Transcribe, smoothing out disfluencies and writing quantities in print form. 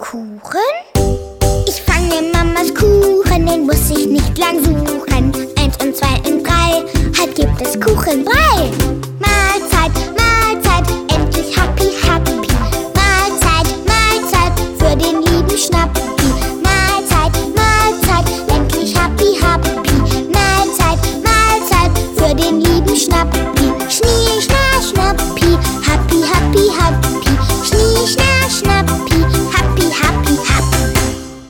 Kuchen? Ich fang mir Mamas Kuchen, den muss ich nicht lang suchen. 1 und 2 und 3, halt gibt es Kuchenbrei.